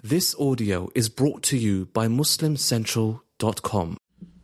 This audio is brought to you by MuslimCentral.com.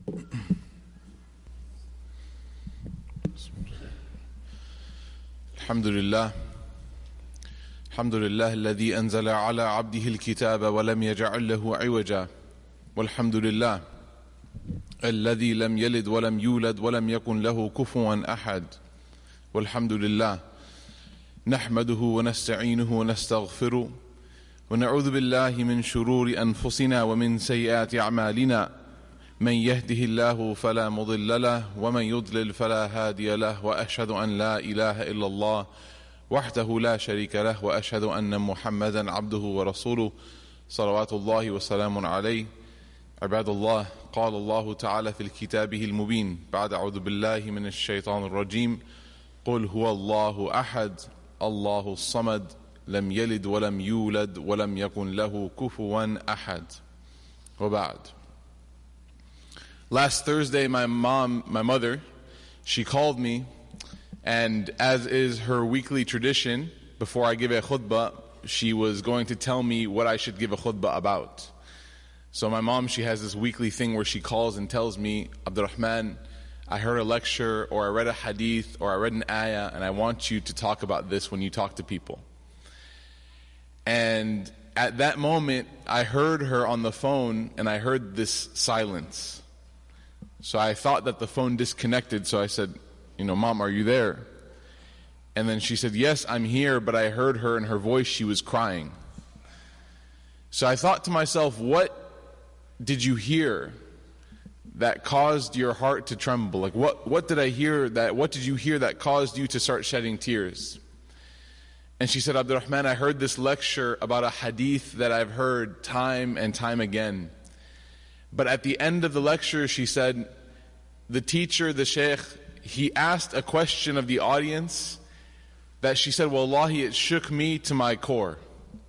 Alhamdulillah. Alhamdulillah الذي أنزل على عبده الكتاب ولم يجعل له عوجا. والحمد لله الذي لم يلد ولم يولد ولم يكن له كفوا أحد. والحمد لله نحمده ونستعينه ونستغفره ونعوذ بالله من شرور أنفسنا ومن سيئات أعمالنا. من يهده الله فلا مضل له ومن يضلل فلا هادي له. وأشهد أن لا إله إلا الله وحده لا شريك له وأشهد أن محمدا عبده ورسوله صلوات الله وسلام عليه. عباد الله، قال الله تعالى في كتابه المبين بعد أعوذ بالله من الشيطان الرجيم: قل هو الله أحد الله الصمد لم يلد ولم يولد ولم يكن له كفوا أحد. وبعد. Last Thursday, my mother, she called me, and as is her weekly tradition, before I give a khutbah, she was going to tell me what I should give a khutbah about. So my mom, she has this weekly thing where she calls and tells me, Abdurrahman, I heard a lecture, or I read a hadith, or I read an ayah, and I want you to talk about this when you talk to people. And at that moment, I heard her on the phone, and I heard this silence. So I thought that the phone disconnected, so I said, Mom, are you there? And then she said, yes, I'm here, but I heard her in her voice, she was crying. So I thought to myself, what did you hear that caused your heart to tremble? Like what did I hear what did you hear that caused you to start shedding tears? And she said, Abdurrahman, I heard this lecture about a hadith that I've heard time and time again. But at the end of the lecture, she said, the teacher, the sheikh, he asked a question of the audience that she said, Wallahi, it shook me to my core.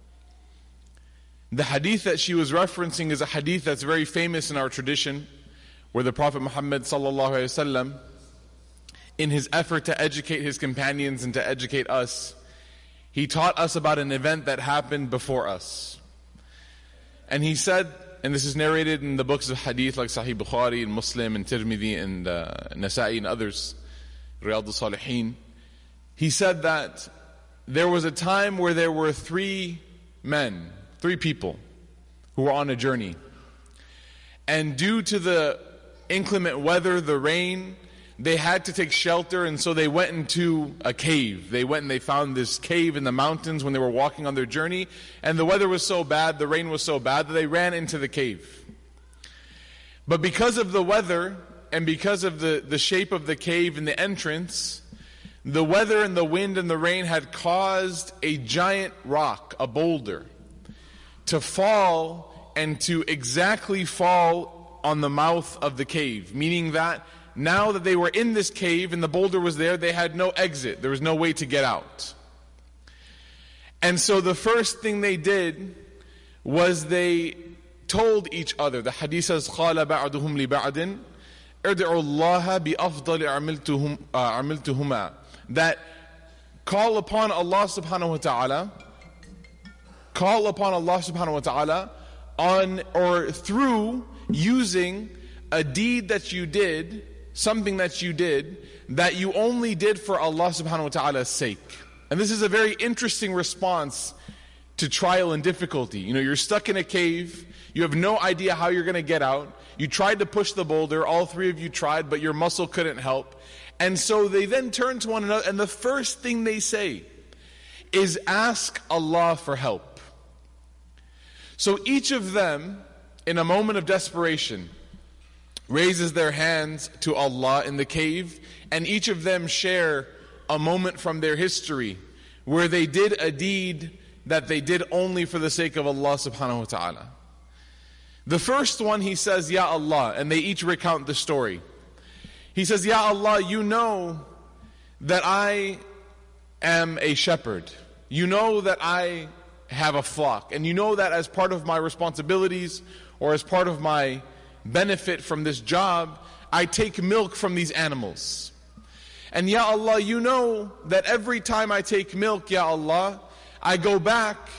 The hadith that she was referencing is a hadith that's very famous in our tradition, where the Prophet Muhammad sallallahu alaihi wasallam, in his effort to educate his companions and to educate us, he taught us about an event that happened before us. And he said, and this is narrated in the books of hadith like Sahih Bukhari and Muslim and Tirmidhi and Nasa'i and others, Riyadh al-Salihin. He said that there was a time where there were three people who were on a journey. And due to the inclement weather, the rain, they had to take shelter, and so they went into a cave. They went and they found this cave in the mountains when they were walking on their journey, and the weather was so bad, the rain was so bad, that they ran into the cave. But because of the weather, and because of the shape of the cave and the entrance, the weather and the wind and the rain had caused a giant rock, a boulder, to fall and to exactly fall on the mouth of the cave, meaning that now that they were in this cave and the boulder was there, they had no exit. There was no way to get out. And so the first thing they did was they told each other. The hadith says, قَالَ بَعْدُهُمْ لِبَعْدٍ اِرْدِعُوا اللَّهَ بِأَفْضَلِ عَمِلْتُهُمَا, that call upon Allah subhanahu wa ta'ala on or through using a deed that you did, something that you did, that you only did for Allah subhanahu wa ta'ala's sake. And this is a very interesting response to trial and difficulty. You're stuck in a cave, you have no idea how you're going to get out, you tried to push the boulder, all three of you tried, but your muscle couldn't help. And so they then turn to one another, and the first thing they say is ask Allah for help. So each of them, in a moment of desperation, raises their hands to Allah in the cave, and each of them share a moment from their history where they did a deed that they did only for the sake of Allah subhanahu wa ta'ala. The first one, he says, Ya Allah, and they each recount the story. He says, Ya Allah, you know that I am a shepherd. You know that I have a flock, and you know that as part of my responsibilities or as part of my benefit from this job, I take milk from these animals. And Ya Allah, you know that every time I take milk, Ya Allah, I go back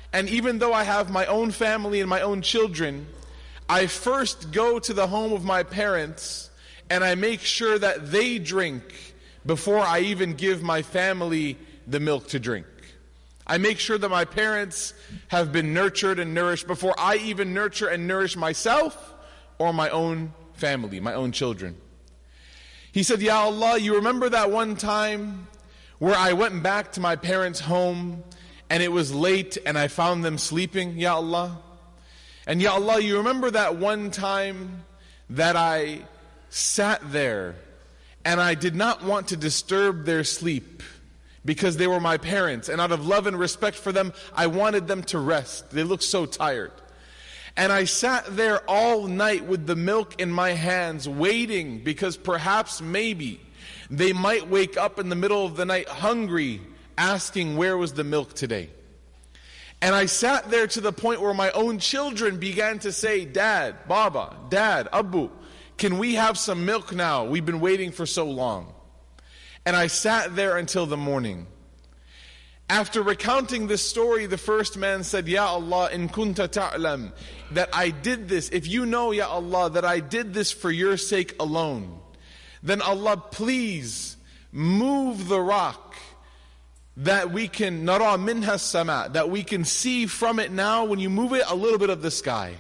And even though I have my own family and my own children, I first go to the home of my parents and I make sure that they drink before I even give my family the milk to drink. I make sure that my parents have been nurtured and nourished before I even nurture and nourish myself or my own family, my own children. He said, Ya Allah, you remember that one time where I went back to my parents' home and it was late and I found them sleeping, Ya Allah? And Ya Allah, you remember that one time that I sat there and I did not want to disturb their sleep because they were my parents, and out of love and respect for them, I wanted them to rest. They looked so tired. And I sat there all night with the milk in my hands, waiting because perhaps, maybe, they might wake up in the middle of the night hungry, asking where was the milk today. And I sat there to the point where my own children began to say, Dad, Baba, Dad, Abu, can we have some milk now? We've been waiting for so long. And I sat there until the morning. After recounting this story, the first man said, Ya Allah, in kunta ta'lam, that I did this, if you know, Ya Allah, that I did this for your sake alone, then Allah, please move the rock that we can, nara minha sama, that we can see from it now, when you move it, a little bit of the sky.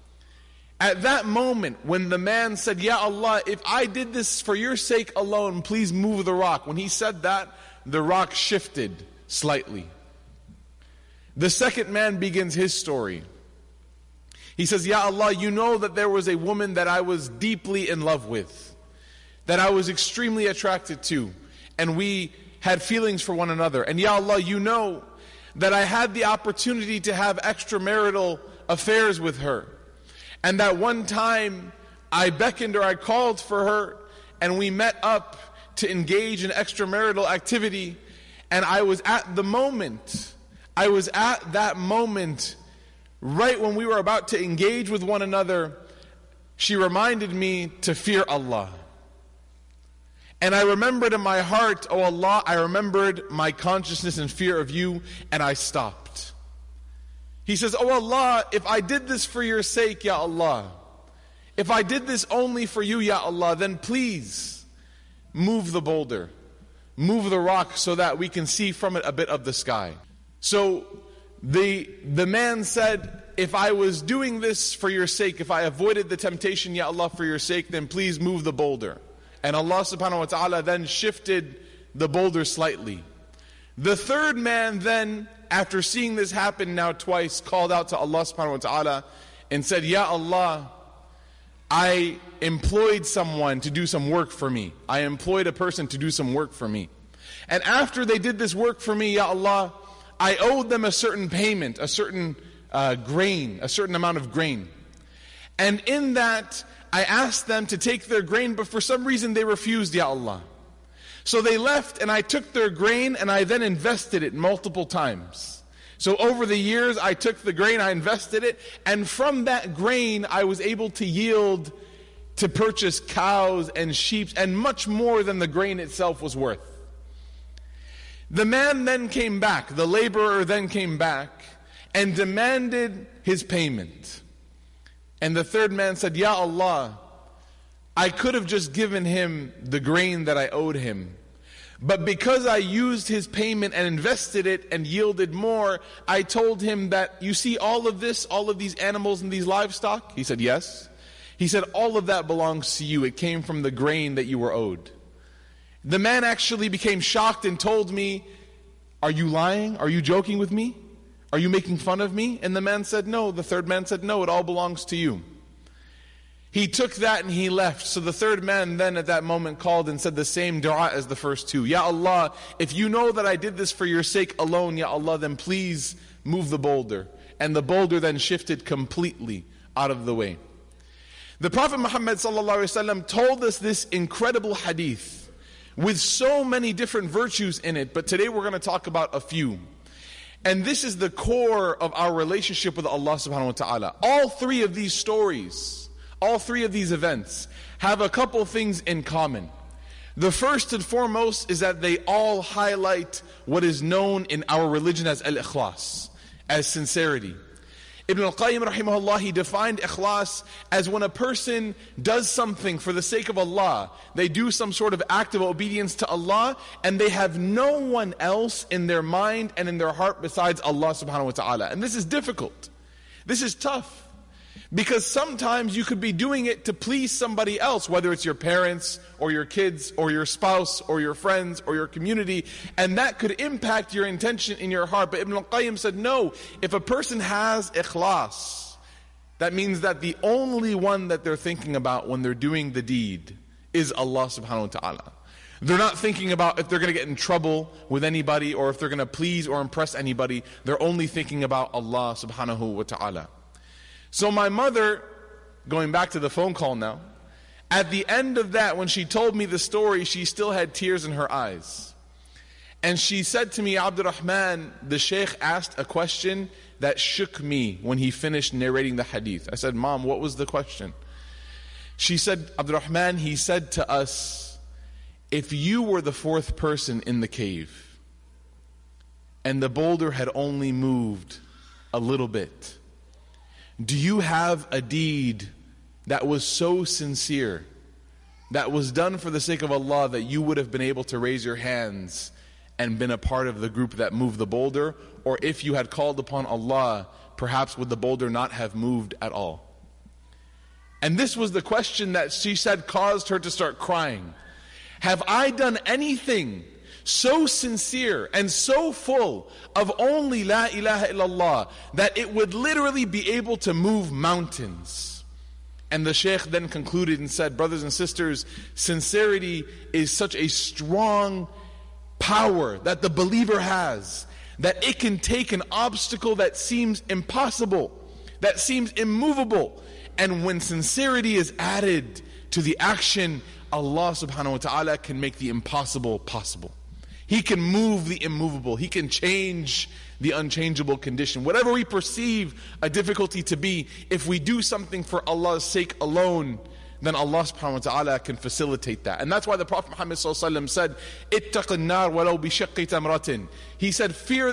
At that moment, when the man said, Ya Allah, if I did this for your sake alone, please move the rock. When he said that, the rock shifted slightly. The second man begins his story. He says, Ya Allah, you know that there was a woman that I was deeply in love with, that I was extremely attracted to, and we had feelings for one another. And Ya Allah, you know that I had the opportunity to have extramarital affairs with her. And that one time I beckoned her, I called for her, and we met up to engage in extramarital activity. And I was at that moment, right when we were about to engage with one another, she reminded me to fear Allah. And I remembered in my heart, oh Allah, I remembered my consciousness and fear of you, and I stopped. He says, oh Allah, if I did this for your sake, Ya Allah, if I did this only for you, Ya Allah, then please move the boulder, move the rock so that we can see from it a bit of the sky. So the man said, if I was doing this for your sake, if I avoided the temptation, Ya Allah, for your sake, then please move the boulder. And Allah subhanahu wa ta'ala then shifted the boulder slightly. The third man then, after seeing this happen now twice, called out to Allah subhanahu wa ta'ala and said, Ya Allah, I employed someone to do some work for me. I employed a person to do some work for me. And after they did this work for me, Ya Allah, I owed them a certain payment, a certain grain, a certain amount of grain. And in that, I asked them to take their grain, but for some reason they refused, Ya Allah. So they left, and I took their grain, and I then invested it multiple times. So over the years, I took the grain, I invested it, and from that grain, I was able to yield to purchase cows and sheep, and much more than the grain itself was worth. The man then came back, the laborer then came back, and demanded his payment. And the third man said, Ya Allah, I could have just given him the grain that I owed him. But because I used his payment and invested it and yielded more, I told him that, you see all of this, all of these animals and these livestock? He said, yes. He said, all of that belongs to you. It came from the grain that you were owed. The man actually became shocked and told me, are you lying? Are you joking with me? Are you making fun of me? And the man said, no. The third man said, no, it all belongs to you. He took that and he left. So the third man then at that moment called and said the same dua as the first two. Ya Allah, if you know that I did this for your sake alone, Ya Allah, then please move the boulder. And the boulder then shifted completely out of the way. The Prophet Muhammad ﷺ told us this incredible hadith with so many different virtues in it, but today we're going to talk about a few. And this is the core of our relationship with Allah subhanahu wa ta'ala. All three of these stories, all three of these events have a couple things in common. The first and foremost is that they all highlight what is known in our religion as al-ikhlas. as sincerity. Ibn al-Qayyim rahimahullah, he defined ikhlas as when a person does something for the sake of Allah. They do some sort of act of obedience to Allah, and they have no one else in their mind and in their heart besides Allah subhanahu wa ta'ala. And this is difficult. This is tough. Because sometimes you could be doing it to please somebody else, whether it's your parents or your kids or your spouse or your friends or your community, and that could impact your intention in your heart. But Ibn al-Qayyim said, no, if a person has ikhlas, that means that the only one that they're thinking about when they're doing the deed is Allah subhanahu wa ta'ala. They're not thinking about if they're going to get in trouble with anybody or if they're going to please or impress anybody. They're only thinking about Allah subhanahu wa ta'ala. So my mother, going back to the phone call now, at the end of that, when she told me the story, she still had tears in her eyes. And she said to me, Abdurrahman, the Shaykh asked a question that shook me when he finished narrating the hadith. I said, Mom, what was the question? She said, Abdurrahman, he said to us, if you were the fourth person in the cave, and the boulder had only moved a little bit, do you have a deed that was so sincere, that was done for the sake of Allah, that you would have been able to raise your hands and been a part of the group that moved the boulder? Or if you had called upon Allah, perhaps would the boulder not have moved at all? And this was the question that she said caused her to start crying. Have I done anything so sincere and so full of only La ilaha illallah that it would literally be able to move mountains? And the Shaykh then concluded and said, brothers and sisters, sincerity is such a strong power that the believer has, that it can take an obstacle that seems impossible, that seems immovable, and when sincerity is added to the action, Allah subhanahu wa ta'ala can make the impossible possible. He can move the immovable. He can change the unchangeable condition. Whatever we perceive a difficulty to be, if we do something for Allah's sake alone, then Allah subhanahu wa ta'ala can facilitate that. And that's why the Prophet Muhammad sallallahu alaihi wasallam said, "Ittaq an-nar walau bi shaqqi tamratin." He said,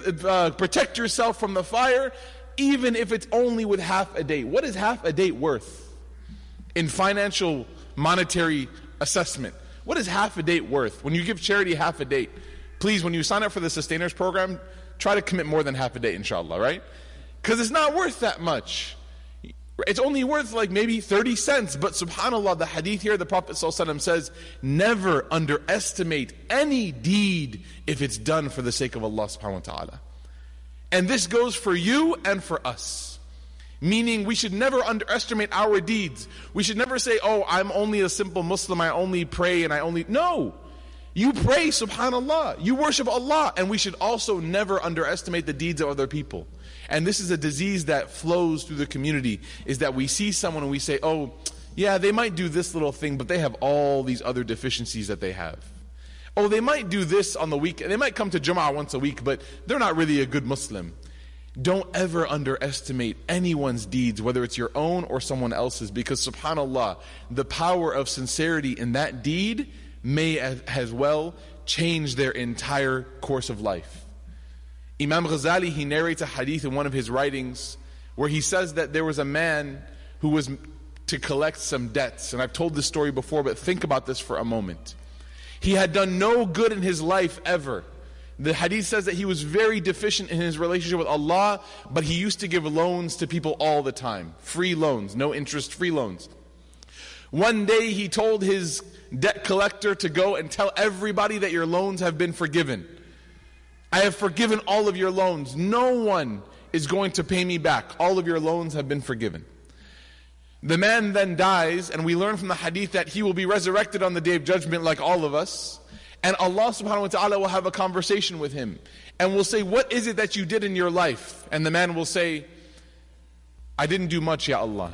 protect yourself from the fire, even if it's only with half a date. What is half a date worth in financial, monetary assessment? What is half a date worth? When you give charity half a date, please, when you sign up for the Sustainers program, try to commit more than half a date, inshallah, right? Because it's not worth that much. It's only worth like maybe 30 cents. But subhanAllah, the hadith here, the Prophet ﷺ says, never underestimate any deed if it's done for the sake of Allah subhanahu wa ta'ala. And this goes for you and for us. Meaning we should never underestimate our deeds. We should never say, oh, I'm only a simple Muslim, I only pray and I only... No! You pray, subhanAllah. You worship Allah. And we should also never underestimate the deeds of other people. And this is a disease that flows through the community, is that we see someone and we say, oh, yeah, they might do this little thing, but they have all these other deficiencies that they have. Oh, they might do this on the weekend. They might come to Jum'ah once a week, but they're not really a good Muslim. Don't ever underestimate anyone's deeds, whether it's your own or someone else's, because subhanAllah, the power of sincerity in that deed may as well change their entire course of life. Imam Ghazali, he narrates a hadith in one of his writings where he says that there was a man who was to collect some debts. And I've told this story before, but think about this for a moment. He had done no good in his life ever. The hadith says that he was very deficient in his relationship with Allah, but he used to give loans to people all the time. Free loans, no interest, free loans. One day he told his debt collector to go and tell everybody that your loans have been forgiven. I have forgiven all of your loans. No one is going to pay me back. All of your loans have been forgiven. The man then dies, and we learn from the hadith that he will be resurrected on the Day of Judgment like all of us. And Allah subhanahu wa ta'ala will have a conversation with him. And will say, what is it that you did in your life? And the man will say, I didn't do much, Ya Allah.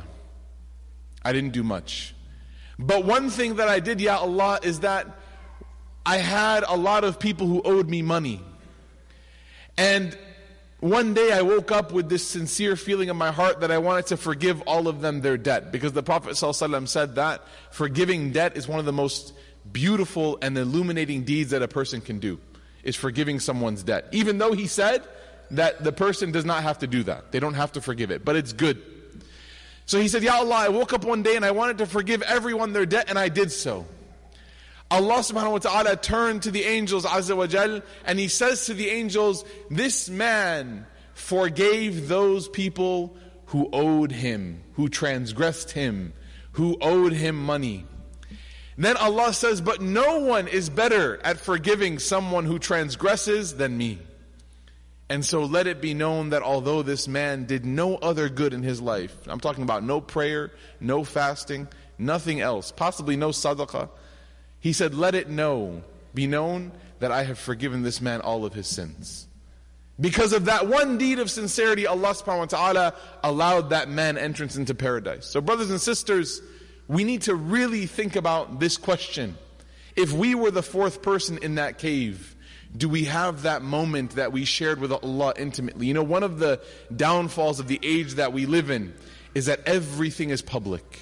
I didn't do much. But one thing that I did, Ya Allah, is that I had a lot of people who owed me money. And one day I woke up with this sincere feeling in my heart that I wanted to forgive all of them their debt. Because the Prophet ﷺ said that forgiving debt is one of the most beautiful and illuminating deeds that a person can do, is forgiving someone's debt. Even though he said that the person does not have to do that. They don't have to forgive it, but it's good. So he said, Ya Allah, I woke up one day and I wanted to forgive everyone their debt, and I did so. Allah subhanahu wa ta'ala turned to the angels, Azza wa Jal, and He says to the angels, this man forgave those people who owed him, who transgressed him, who owed him money. Then Allah says, but no one is better at forgiving someone who transgresses than me. And so let it be known that although this man did no other good in his life, I'm talking about no prayer, no fasting, nothing else, possibly no sadaqah, he said, let it be known that I have forgiven this man all of his sins. Because of that one deed of sincerity, Allah subhanahu wa ta'ala allowed that man entrance into paradise. So brothers and sisters, we need to really think about this question. If we were the fourth person in that cave, do we have that moment that we shared with Allah intimately? You know, one of the downfalls of the age that we live in is that everything is public.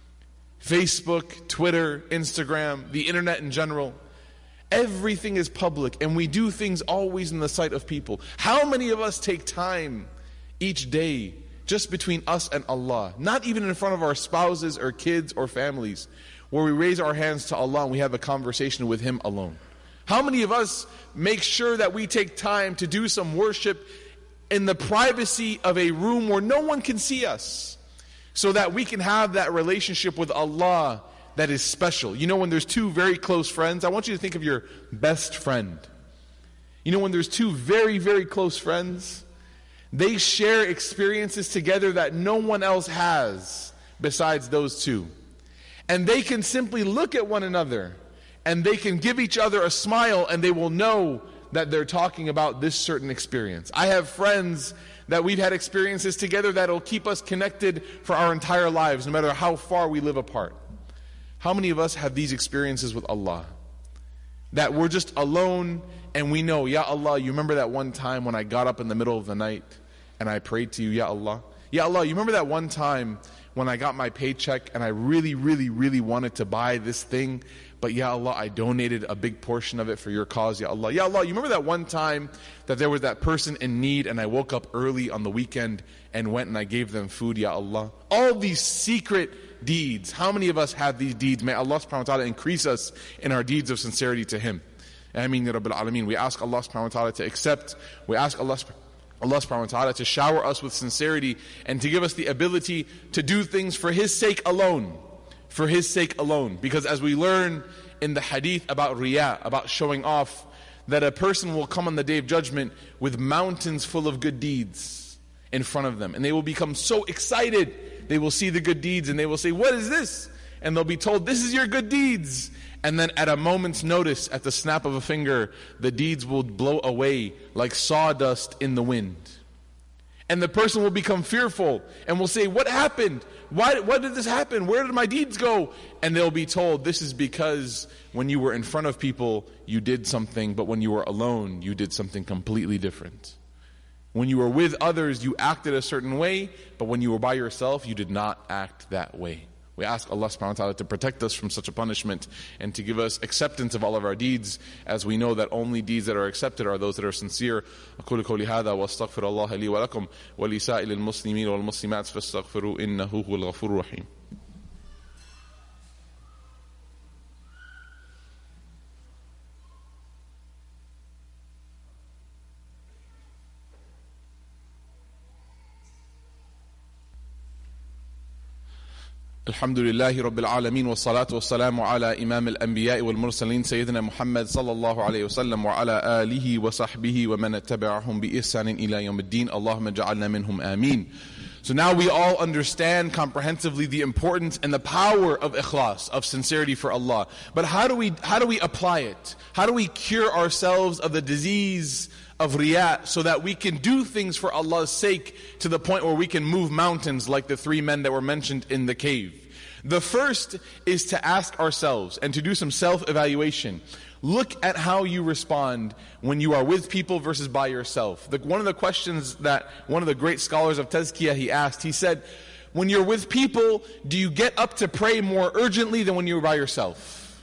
Facebook, Twitter, Instagram, the internet in general. Everything is public, and we do things always in the sight of people. How many of us take time each day just between us and Allah, not even in front of our spouses or kids or families, where we raise our hands to Allah and we have a conversation with Him alone? How many of us make sure that we take time to do some worship in the privacy of a room where no one can see us, so that we can have that relationship with Allah that is special? You know, when there's two very close friends, I want you to think of your best friend. You know, when there's two very, very close friends, they share experiences together that no one else has besides those two. And they can simply look at one another and they can give each other a smile, and they will know that they're talking about this certain experience. I have friends that we've had experiences together that will keep us connected for our entire lives, no matter how far we live apart. How many of us have these experiences with Allah? That we're just alone and we know, Ya Allah, you remember that one time when I got up in the middle of the night and I prayed to you, Ya Allah? Ya Allah, you remember that one time when I got my paycheck and I really, really, really wanted to buy this thing, but Ya Allah, I donated a big portion of it for your cause, Ya Allah. Ya Allah, you remember that one time that there was that person in need and I woke up early on the weekend and went and I gave them food, Ya Allah? All these secret deeds. How many of us have these deeds? May Allah subhanahu wa ta'ala increase us in our deeds of sincerity to Him. Ameen ya Rabbil Alameen. We ask Allah subhanahu wa ta'ala to accept. We ask Allah subhanahu wa ta'ala to shower us with sincerity and to give us the ability to do things for His sake alone. For His sake alone. Because as we learn in the hadith about riyā, about showing off, that a person will come on the Day of Judgment with mountains full of good deeds in front of them. And they will become so excited. They will see the good deeds and they will say, what is this? And they'll be told, this is your good deeds. And then at a moment's notice, at the snap of a finger, the deeds will blow away like sawdust in the wind. And the person will become fearful and will say, what happened? Why did this happen? Where did my deeds go? And they'll be told, this is because when you were in front of people, you did something, but when you were alone, you did something completely different. When you were with others, you acted a certain way, but when you were by yourself, you did not act that way. We ask Allah subhanahu wa ta'ala to protect us from such a punishment and to give us acceptance of all of our deeds, as we know that only deeds that are accepted are those that are sincere. أقول قولي هذا وأستغفر الله لي ولكم ولسائر المسلمين والمسلمات فاستغفروا إنه هو الغفور الرحيم. الحمد لله رب العالمين والصلاة والسلام على إمام الأنبياء والمرسلين سيدنا محمد صلى الله عليه وسلم وعلى آله وصحبه ومن تبعهم بإحسان إلى يوم الدين اللهم اجعلنا منهم آمين. So now we all understand comprehensively the importance and the power of ikhlas, of sincerity for Allah. But how do we apply it? How do we cure ourselves of the disease of riyā, so that we can do things for Allah's sake to the point where we can move mountains like the three men that were mentioned in the cave? The first is to ask ourselves and to do some self-evaluation. Look at how you respond when you are with people versus by yourself. One of the questions that one of the great scholars of Tazkiyah, he asked, he said, when you're with people, do you get up to pray more urgently than when you're by yourself?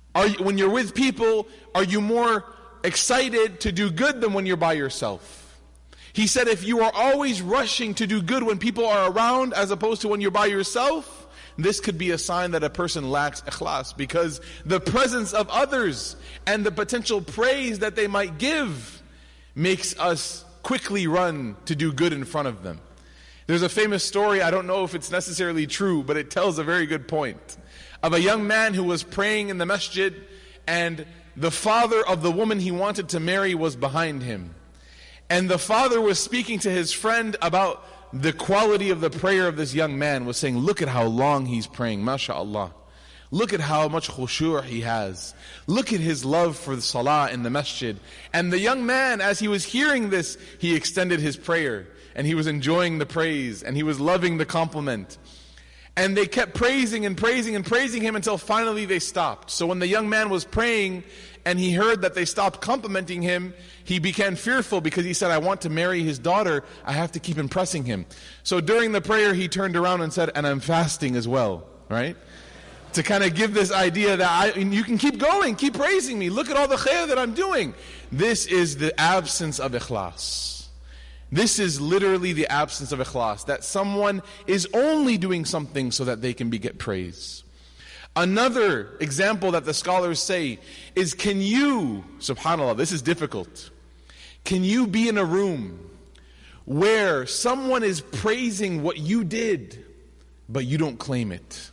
When you're with people, are you more excited to do good than when you're by yourself? He said if you are always rushing to do good when people are around as opposed to when you're by yourself, this could be a sign that a person lacks ikhlas, because the presence of others and the potential praise that they might give makes us quickly run to do good in front of them. There's a famous story, I don't know if it's necessarily true, but it tells a very good point, of a young man who was praying in the masjid, and the father of the woman he wanted to marry was behind him. And the father was speaking to his friend about the quality of the prayer of this young man, was saying, look at how long he's praying, mashallah. Look at how much khushu' he has. Look at his love for the salah in the masjid. And the young man, as he was hearing this, he extended his prayer. And he was enjoying the praise. And he was loving the compliment. And they kept praising and praising and praising him until finally they stopped. So when the young man was praying and he heard that they stopped complimenting him, he became fearful because he said, I want to marry his daughter. I have to keep impressing him. So during the prayer, he turned around and said, and I'm fasting as well. Right? To kind of give this idea that you can keep going, keep praising me. Look at all the khair that I'm doing. This is the absence of ikhlas. This is literally the absence of ikhlas. That someone is only doing something so that they can get praise. Another example that the scholars say is, can you, subhanAllah, this is difficult. Can you be in a room where someone is praising what you did, but you don't claim it?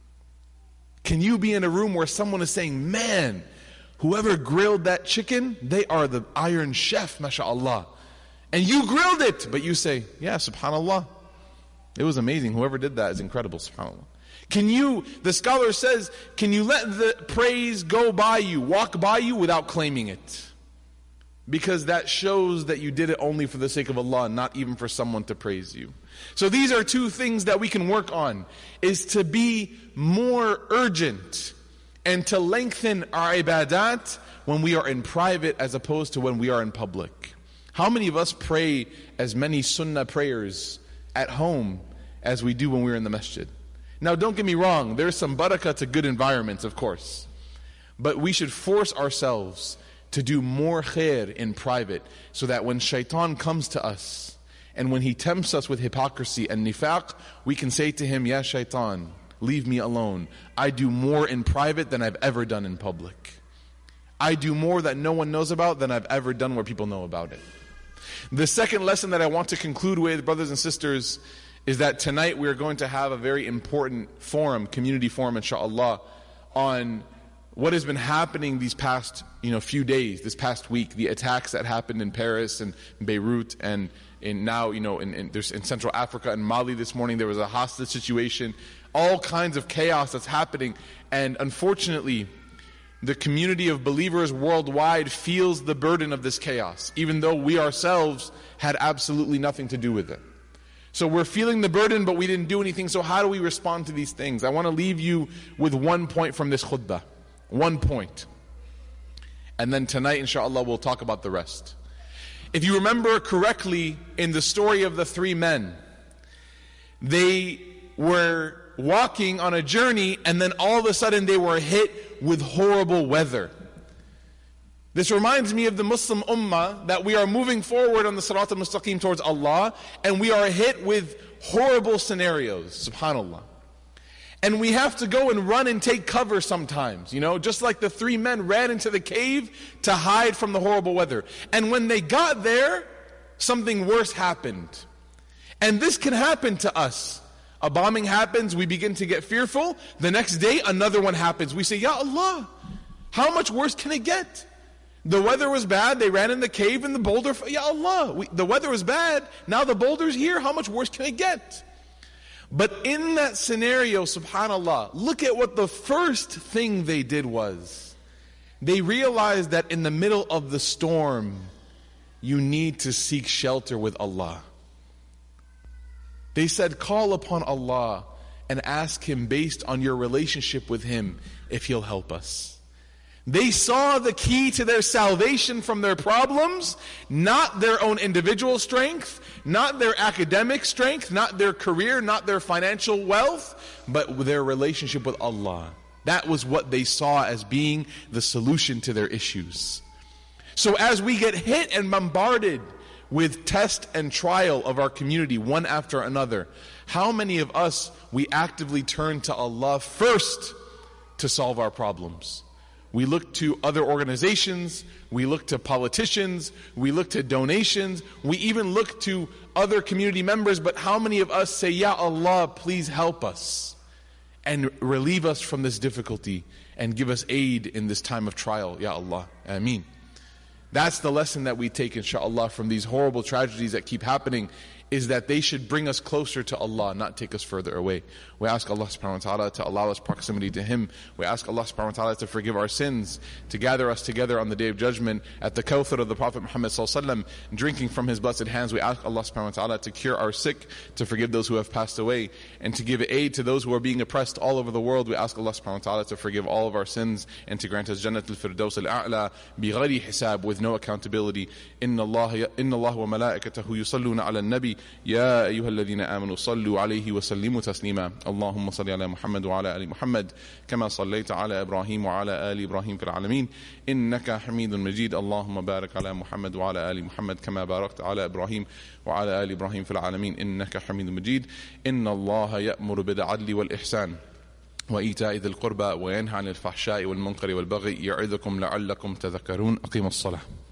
Can you be in a room where someone is saying, man, whoever grilled that chicken, they are the iron chef, mashallah. And you grilled it, but you say, yeah, subhanallah, it was amazing. Whoever did that is incredible, subhanallah. Can you, the scholar says, can you let the praise go by you, walk by you without claiming it? Because that shows that you did it only for the sake of Allah, not even for someone to praise you. So these are two things that we can work on, is to be more urgent and to lengthen our ibadat when we are in private as opposed to when we are in public. How many of us pray as many sunnah prayers at home as we do when we're in the masjid? Now don't get me wrong, there's some barakah to good environments, of course. But we should force ourselves to do more khair in private, so that when shaitan comes to us, and when he tempts us with hypocrisy and nifaq, we can say to him, Ya shaitan, leave me alone. I do more in private than I've ever done in public. I do more that no one knows about than I've ever done where people know about it. The second lesson that I want to conclude with, brothers and sisters, is that tonight we are going to have a very important forum, community forum, inshallah, on what has been happening these past few days, this past week, the attacks that happened in Paris and Beirut, and now in Central Africa and Mali this morning there was a hostage situation, all kinds of chaos that's happening, and unfortunately the community of believers worldwide feels the burden of this chaos, even though we ourselves had absolutely nothing to do with it. So we're feeling the burden, but we didn't do anything. So how do we respond to these things? I want to leave you with one point from this khutbah. One point. And then tonight, inshallah, we'll talk about the rest. If you remember correctly, in the story of the three men, they were walking on a journey, and then all of a sudden they were hit with horrible weather. This reminds me of the Muslim ummah, that we are moving forward on the Sirat al-Mustaqim towards Allah, and we are hit with horrible scenarios, subhanallah. And we have to go and run and take cover sometimes, just like the three men ran into the cave to hide from the horrible weather. And when they got there, something worse happened. And this can happen to us. A bombing happens, we begin to get fearful. The next day, another one happens. We say, Ya Allah, how much worse can it get? The weather was bad, they ran in the cave and the boulder, Ya Allah, the weather was bad, now the boulder's here, how much worse can it get? But in that scenario, subhanallah, look at what the first thing they did was. They realized that in the middle of the storm, you need to seek shelter with Allah. They said, call upon Allah and ask Him based on your relationship with Him if He'll help us. They saw the key to their salvation from their problems, not their own individual strength, not their academic strength, not their career, not their financial wealth, but their relationship with Allah. That was what they saw as being the solution to their issues. So as we get hit and bombarded with test and trial of our community one after another, how many of us, we actively turn to Allah first to solve our problems? We look to other organizations, we look to politicians, we look to donations, we even look to other community members, but how many of us say, Ya Allah, please help us and relieve us from this difficulty and give us aid in this time of trial, Ya Allah, Ameen. That's the lesson that we take, inshaAllah, from these horrible tragedies that keep happening, is that they should bring us closer to Allah, not take us further away. We ask Allah subhanahu wa ta'ala to allow us proximity to Him. We ask Allah subhanahu wa ta'ala to forgive our sins, to gather us together on the Day of Judgment at the Kawthar of the Prophet Muhammad sallallahu alaihi wasallam, drinking from his blessed hands. We ask Allah subhanahu wa ta'ala to cure our sick, to forgive those who have passed away, and to give aid to those who are being oppressed all over the world. We ask Allah subhanahu wa ta'ala to forgive all of our sins and to grant us Jannat al-Firdaus al-A'la bighayri hisab, with no accountability. Inna Allah wa malaikatahu yusalluna ala al-nabi ya ayyuha alladhina amanu sallu alayhi wa sallimu taslima. Allahumma salli ala Muhammad wa ala ali Muhammad kama sallaita ala Ibrahim wa ala ali Ibrahim fil alamin innaka hamidun majid. Allahumma barik ala Muhammad wa ala ali Muhammad kama barakta ala Ibrahim wa ala ali Ibrahim fil alamin innaka hamidun majid. Inna Allah ya'muru bil adli wal ihsan وإيتاء ذي القربى وينهى عن الفحشاء والمنكر والبغي يعظكم لعلكم تذكرون. أقيموا الصلاة.